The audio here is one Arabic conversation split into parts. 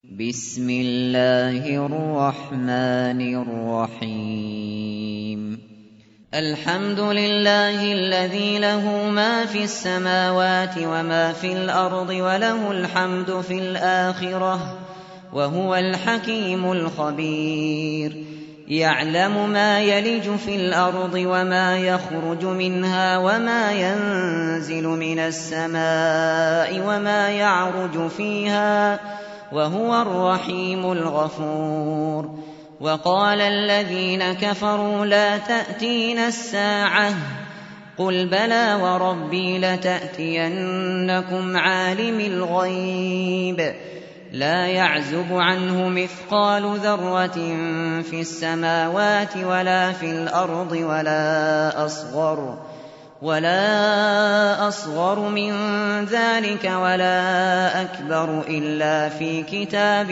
بسم الله الرحمن الرحيم الحمد لله الذي له ما في السماوات وما في الأرض وله الحمد في الآخرة وهو الحكيم الخبير يعلم ما يلج في الأرض وما يخرج منها وما ينزل من السماء وما يعرج فيها وهو الرحيم الغفور وقال الذين كفروا لا تأتينا الساعة قل بلى وربي لتأتينكم عالم الغيب لا يعزب عنه مثقال ذرة في السماوات ولا في الأرض ولا أصغر من ذلك ولا أكبر إلا في كتاب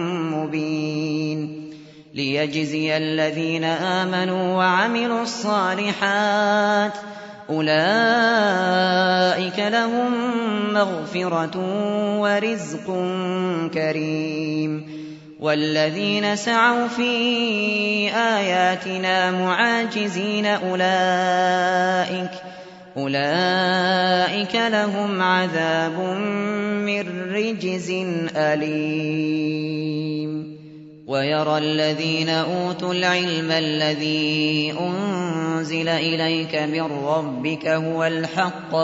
مبين ليجزي الذين آمنوا وعملوا الصالحات أولئك لهم مغفرة ورزق كريم والذين سعوا في آياتنا معاجزين أولئك لهم عذاب من رجز أليم ويرى الذين أوتوا العلم الذي أنزل إليك من ربك هو الحق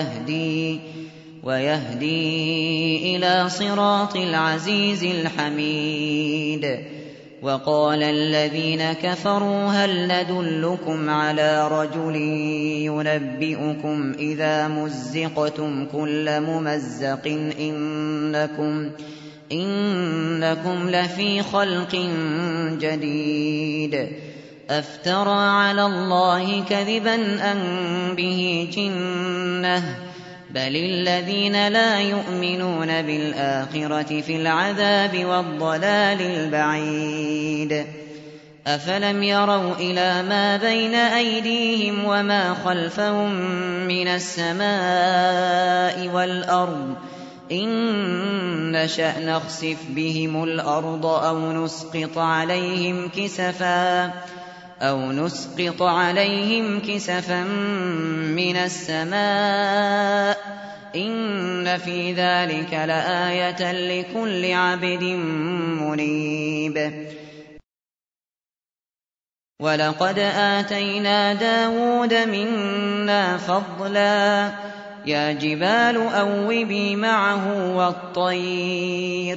ويهدي إلى صراط العزيز الحميد وقال الذين كفروا هل ندلكم على رجل ينبئكم إذا مزقتم كل ممزق إنكم لفي خلق جديد أفترى على الله كذبا أم به جنة بل الذين لا يؤمنون بالآخرة في العذاب والضلال البعيد أفلم يروا إلى ما بين أيديهم وما خلفهم من السماء والأرض إن نشأ نخسف بهم الأرض أو نسقط عليهم كسفا من السماء إن في ذلك لآية لكل عبد منيب ولقد آتينا داود منا فضلا يا جبال أوبي معه والطير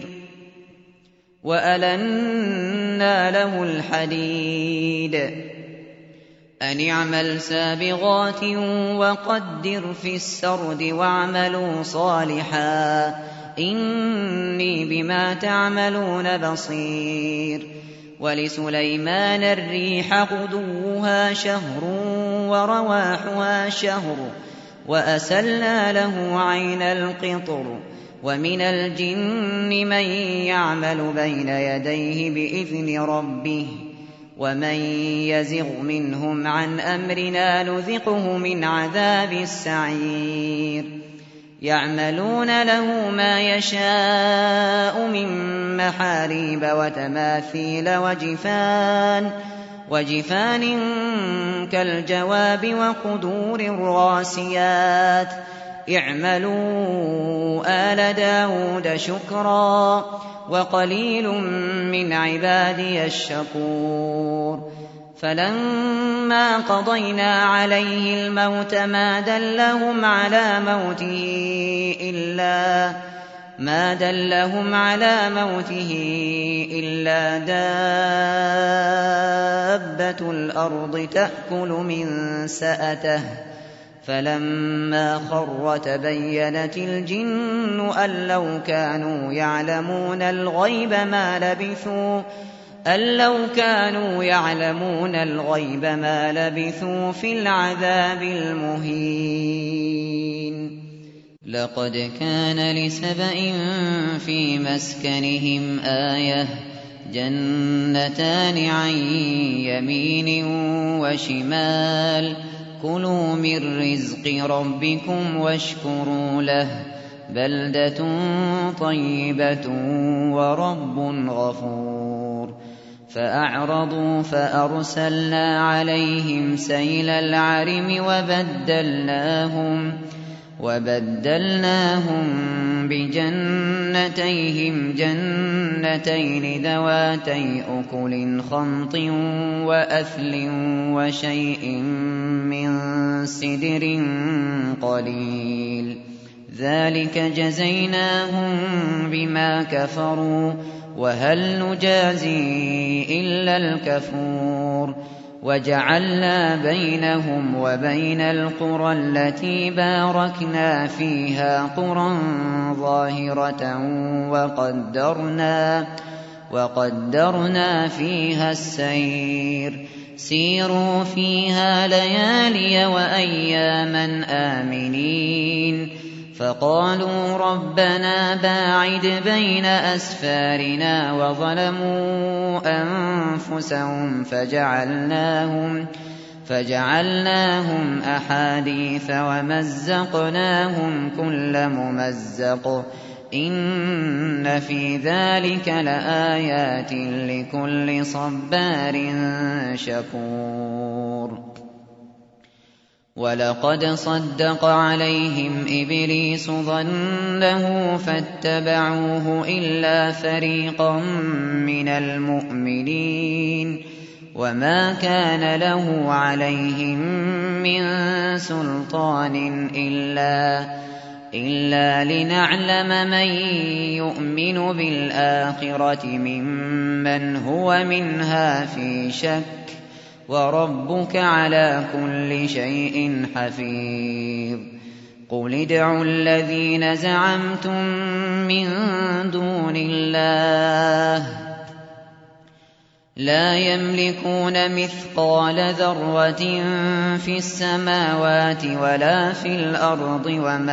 وألنا له الحديد أن اعمل سابغات وقدر في السرد واعملوا صالحا إني بما تعملون بصير ولسليمان الريح غدوها شهر ورواحها شهر وأسلنا له عين القطر ومن الجن من يعمل بين يديه بإذن ربه ومن يزغ منهم عن أمرنا نذقه من عذاب السعير يعملون له ما يشاء من محاريب وتماثيل وجفان كالجواب وقدور الراسيات اعملوا آل داود شكرا وقليل من عبادي الشكور فلما قضينا عليه الموت ما دلهم على موته إلا دابة الأرض تأكل من سأته فلما خر تبينت الجن أن لو كانوا يعلمون الغيب ما لبثوا في العذاب المهين لقد كان لسبإ في مسكنهم آية جنتان عن يمين وشمال كلوا من رزق ربكم واشكروا له بَلْدَةٌ طَيِّبَةٌ وَرَبٌّ غَفُورٌ فَأَعْرَضُوا فَأَرْسَلْنَا عَلَيْهِمْ سَيْلَ الْعَرِمِ وَبَدَّلْنَاهُم بِجَنَّتَيْهِمْ جَنَّتَيْنِ ذَوَاتَيْ أُكُلٍ خَمْطٍ وَأَثْلٍ وَشَيْءٍ مِّن سِدْرٍ قَلِيلٍ ذَلِكَ جَزَيْنَاهُم بِمَا كَفَرُوا وَهَلْ نُجَازِي إِلَّا الْكَفُورَ وَجَعَلْنَا بَيْنَهُمْ وَبَيْنَ الْقُرَى الَّتِي بَارَكْنَا فِيهَا قُرًى ظَاهِرَةً وَقَدَّرْنَا فِيهَا السَّيْرَ سِيرُوا فِيهَا لَيَالِيَ وَأَيَّامًا آمِنِينَ فَقَالُوا رَبَّنَا بَاعِدْ بَيْنَ أَسْفَارِنَا وَظَلَمُوا أَنفُسَهُمْ فَجَعَلْنَاهُمْ أَحَادِيثَ وَمَزَّقْنَاهُمْ كُلَّ مُمَزَّقٍ إِنَّ فِي ذَلِكَ لَآيَاتٍ لِكُلِّ صَبَّارٍ شَكُورٍ وَلَقَدْ صَدَّقَ عَلَيْهِمْ إِبْلِيسُ ظَنَّهُ فَاتَّبَعُوهُ إِلَّا فَرِيقًا مِّنَ الْمُؤْمِنِينَ وَمَا كَانَ لَهُ عَلَيْهِم مِّن سُلْطَانٍ إِلَّا لِنَعْلَمَ مَن يُؤْمِنُ بِالْآخِرَةِ مِمَّنْ هُوَ مِنْهَا فِي شَكٍّ وَرَبُّكَ عَلَىٰ كُلِّ شَيْءٍ حَفِيظٌ قُلِ ادْعُوا الَّذِينَ زَعَمْتُم مِّن دُونِ اللَّهِ لَا يَمْلِكُونَ مِثْقَالَ ذَرَّةٍ فِي السَّمَاوَاتِ وَلَا فِي الْأَرْضِ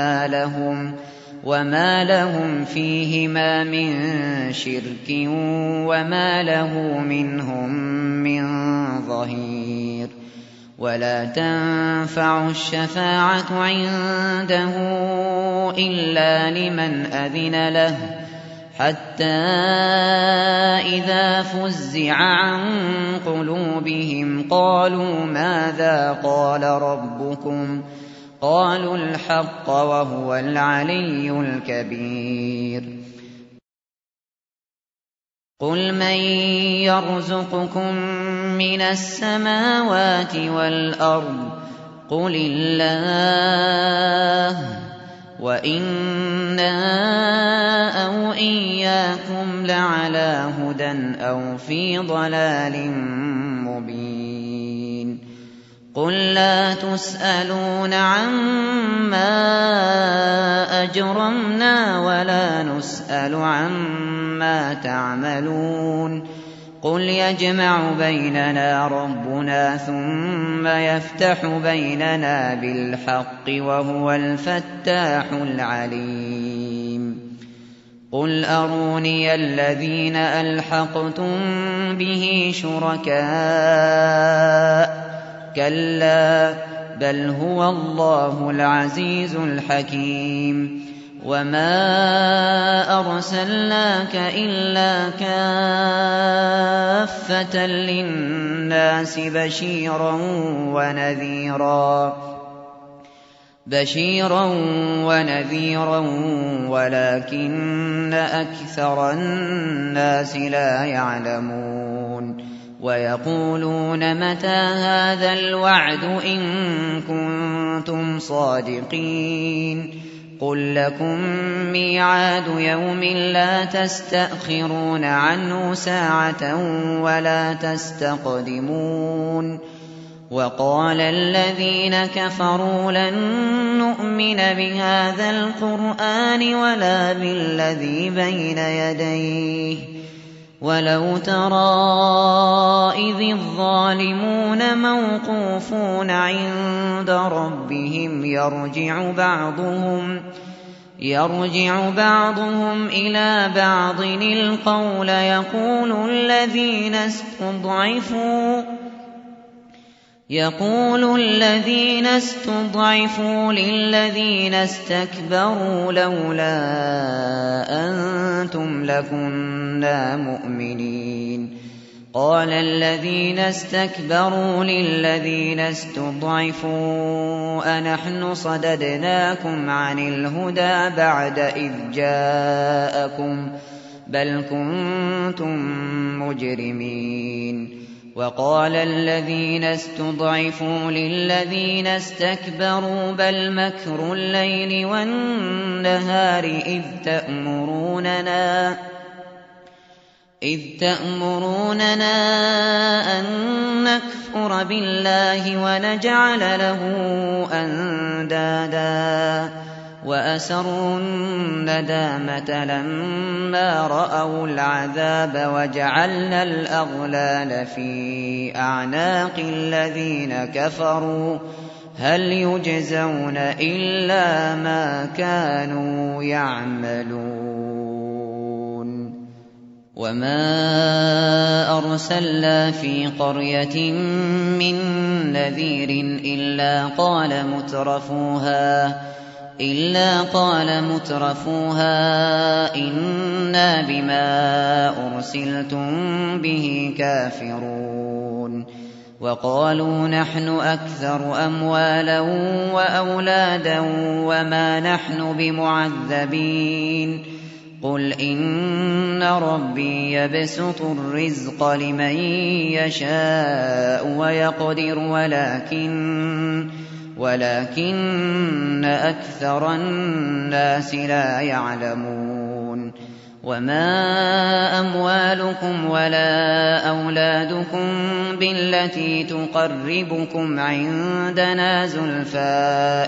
وَمَا لَهُمْ فِيهِمَا مِن شِرْكٍ وَمَا لَهُ مِنْهُم مِّن ظَهِيرٍ وَلَا تَنفَعُ الشَّفَاعَةُ عِندَهُ إِلَّا لِمَنْ أَذِنَ لَهُ حَتَّىٰ إِذَا فُزِّعَ عَن قُلُوبِهِمْ قَالُوا مَاذَا قَالَ رَبُّكُمْ ۖ قَالُوا الْحَقَّ وَهُوَ الْعَلِيُّ الْكَبِيرُ قُلْ مَن يَرْزُقُكُم مِّنَ السَّمَاوَاتِ وَالْأَرْضِ قُلِ اللَّهُ وَإِنَّا أَوْ إِيَّاكُمْ لَعَلَىٰ هُدًى أَوْ فِي ضَلَالٍ مُّبِينٍ قُل لَّا تُسْأَلُونَ عَمَّا أَجْرَمْنَا وَلَا نُسْأَلُ عَمَّا تَعْمَلُونَ قُلْ يَجْمَعُ بَيْنَنَا رَبُّنَا ثُمَّ يَفْتَحُ بَيْنَنَا بِالْحَقِّ وَهُوَ الْفَتَّاحُ الْعَلِيمُ قُلْ أَرُونِيَ الَّذِينَ أَلْحَقْتُم بِهِ شُرَكَاءَ كَلَّا بَلْ هُوَ اللَّهُ الْعَزِيزُ الْحَكِيمُ وَمَا أَرْسَلْنَاكَ إِلَّا كَافَّةً لِّلنَّاسِ بَشِيرًا وَنَذِيرًا وَلَٰكِنَّ أَكْثَرَ النَّاسِ لَا يَعْلَمُونَ وَيَقُولُونَ مَتَىٰ هَٰذَا الْوَعْدُ إِن كُنتُمْ صَادِقِينَ قُل لَّكُم مِّيعَادُ يَوْمٍ لَّا تَسْتَأْخِرُونَ عَنْهُ سَاعَةً وَلَا تَسْتَقْدِمُونَ وَقَالَ الَّذِينَ كَفَرُوا لَن نُّؤْمِنَ بِهَٰذَا الْقُرْآنِ وَلَا بِالَّذِي بَيْنَ يَدَيْهِ وَلَوْ تَرَىٰ إِذِ الظَّالِمُونَ مَوْقُوفُونَ عِندَ رَبِّهِمْ يَرْجِعُ بَعْضُهُمْ إِلَىٰ بَعْضٍ الْقَوْلَ يقول الذين استضعفوا للذين استكبروا لولا أنتم لكنا مؤمنين قال الذين استكبروا للذين استضعفوا أنحن صددناكم عن الهدى بعد إذ جاءكم بل كنتم مجرمين وقال الذين استضعفوا للذين استكبروا بل مكر الليل والنهار إذ تأمروننا أن نكفر بالله ونجعل له أندادا وأسروا الندامة لما رأوا العذاب وجعلنا الأغلال في أعناق الذين كفروا هل يجزون إلا ما كانوا يعملون وما أرسلنا في قرية من نذير إلا قال مترفوها إنا بما أرسلتم به كافرون وقالوا نحن أكثر أموالا وأولادا وما نحن بمعذبين قل إن ربي يبسط الرزق لمن يشاء ويقدر ولكن أكثر الناس لا يعلمون وما أموالكم ولا أولادكم بالتي تقربكم عندنا زلفى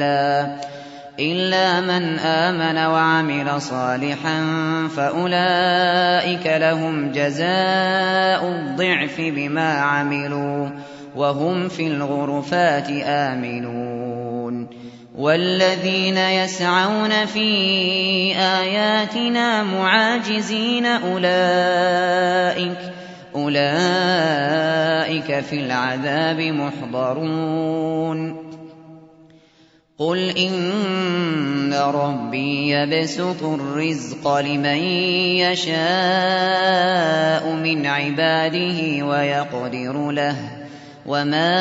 إلا من آمن وعمل صالحا فأولئك لهم جزاء الضعف بما عملوا وهم في الغرفات آمنون والذين يسعون في آياتنا معاجزين أولئك في العذاب محضرون قل إن ربي يبسط الرزق لمن يشاء من عباده ويقدر له وما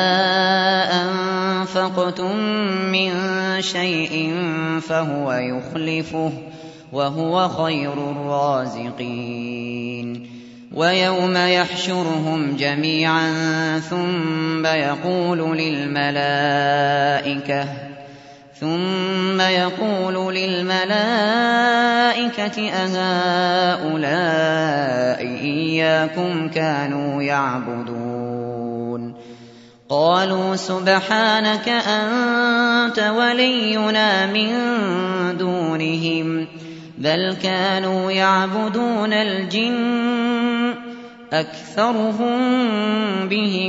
أنفقتم من شيء فهو يخلفه وهو خير الرازقين ويوم يحشرهم جميعا ثم يقول للملائكة أهؤلاء إياكم كانوا يعبدون قالوا سبحانك أنت ولينا من دونهم بل كانوا يعبدون الجن أكثرهم بهم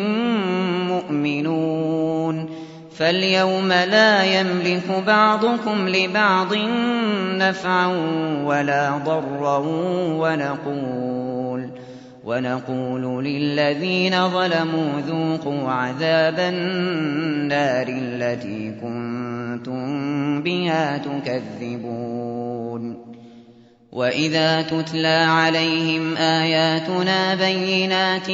مؤمنون فاليوم لا يملك بعضكم لبعض نفعا ولا ضرا ونقول للذين ظلموا ذوقوا عذاب النار التي كنتم بها تكذبون وإذا تتلى عليهم آياتنا بينات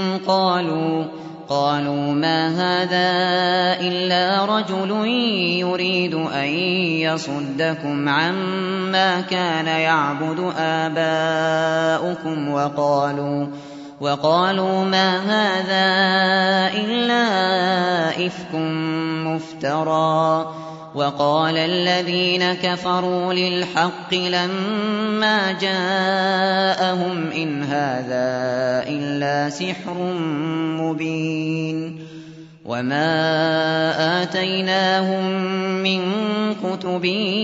قالوا ما هذا إلا رجل يريد أن يصدكم عما كان يعبد آباؤكم وقالوا ما هذا إلا إفك مفترى وقال الذين كفروا للحق لما جاءهم إن هذا إلا سحر مبين وما آتيناهم من كتب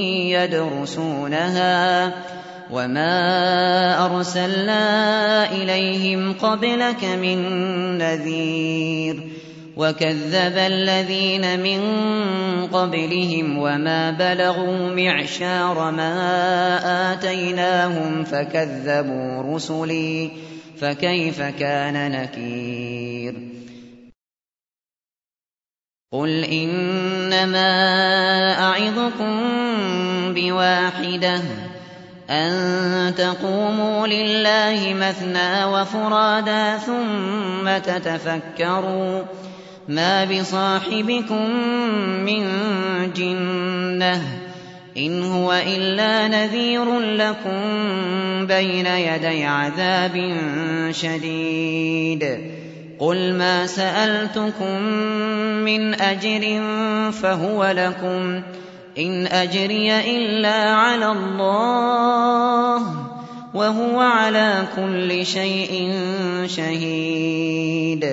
يدرسونها وما أرسلنا إليهم قبلك من نذير وكذب الذين من قبلهم وما بلغوا معشار ما آتيناهم فكذبوا رسلي فكيف كان نكير قُلْ إِنَّمَا أَعِظُكُم بِوَاحِدَةٍ أَن تَقُومُوا لِلَّهِ مَثْنَىٰ وَفُرَادَىٰ ثُمَّ تَتَفَكَّرُوا مَا بِصَاحِبِكُم مِّن جِنَّةٍ إِنْ هُوَ إِلَّا نَذِيرٌ لَّكُم بَيْنَ يَدَيْ عَذَابٍ شَدِيدٍ قُلْ مَا سَأَلْتُكُم مِّنْ أَجْرٍ فَهُوَ لَكُمْ ۖ إِنْ أَجْرِيَ إِلَّا عَلَى اللَّهِ ۖ وَهُوَ عَلَىٰ كُلِّ شَيْءٍ شَهِيدٌ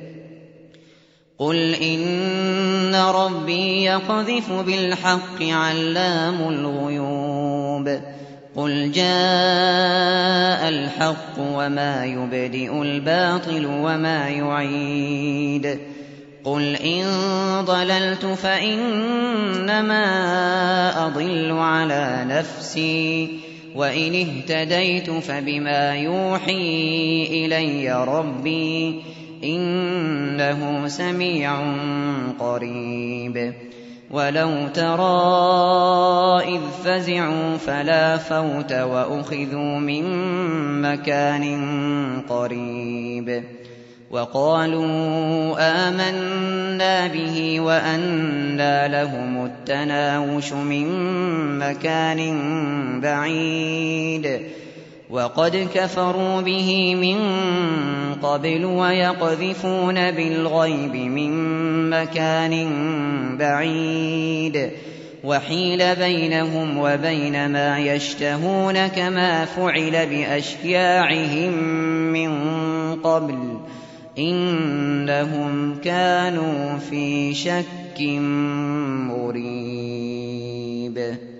قُلْ إِنَّ رَبِّي يَقْذِفُ بِالْحَقِّ عَلَّامُ الْغُيُوبِ قُلْ جَاءَ الْحَقُّ وَمَا يُبْدِئُ الْبَاطِلُ وَمَا يُعِيدُ قُلْ إِن ضَلَلْتُ فَإِنَّمَا أَضِلُّ عَلَىٰ نَفْسِي وَإِنِ اهْتَدَيْتُ فَبِمَا يُوحِي إِلَيَّ رَبِّي إِنَّهُ سَمِيعٌ قَرِيبٌ وَلَوْ تَرَىٰ إِذْ فَزِعُوا فَلَا فَوْتَ وَأُخِذُوا مِن مَّكَانٍ قَرِيبٍ وَقَالُوا آمَنَّا بِهِ وَأَنَّىٰ لَهُمُ التَّنَاوُشُ مِن مَّكَانٍ بَعِيدٍ وَقَدْ كَفَرُوا بِهِ مِن قَبْلُ وَيَقْذِفُونَ بِالْغَيْبِ مِن مَّكَانٍ بَعِيدٍ وَحِيلَ بَيْنَهُمْ وَبَيْنَ مَا يَشْتَهُونَ كَمَا فُعِلَ بِأَشْيَاعِهِم مِّن قَبْلُ إِنَّهُمْ كَانُوا فِي شَكٍّ مُّرِيبٍ